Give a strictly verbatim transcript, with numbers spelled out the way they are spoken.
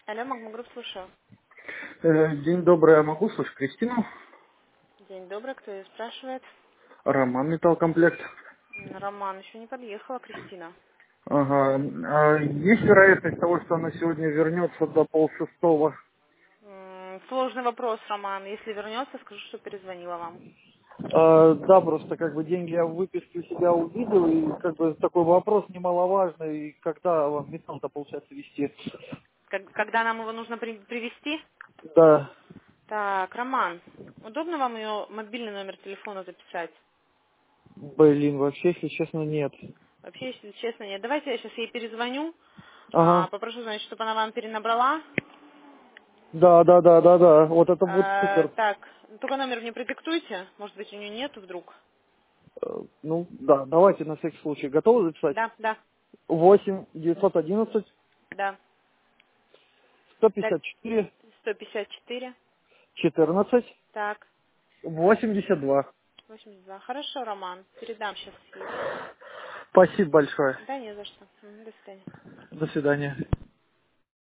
Алло, Магмагрупп, слушаю. Э, День добрый, я могу слышать Кристину? День добрый, кто ее спрашивает? Роман Металлкомплект. М, Роман, еще не подъехала, Кристина. Ага. А есть вероятность того, что она сегодня вернется до полшестого? М, Сложный вопрос, Роман. Если вернется, скажу, что перезвонила вам. А, да, просто как бы деньги я в выписке у себя увидел, и как бы такой вопрос немаловажный, когда вам металл-то получается вести. Как- Когда нам его нужно при- привезти? Да, Так, Роман, удобно вам ее мобильный номер телефона записать? блин, вообще, если честно, нет. Вообще, если честно, нет. Давайте я сейчас ей перезвоню, а, Ага. попрошу, значит, чтобы она вам перенабрала. Да, да, да, да, да. Вот это будет А, супер. так, только номер мне продиктуйте. Может быть, у нее нету вдруг. Э, Ну, да, давайте на всякий случай. Готовы записать? Да, да, Восемь девятьсот одиннадцать да. сто Так, пятьдесят четыре сто пятьдесят четыре. четырнадцать. Так. восемьдесят два. восемьдесят два. Хорошо, Роман. Передам сейчас ей. Спасибо большое. Да, не за что. Мгм, до свидания. До свидания.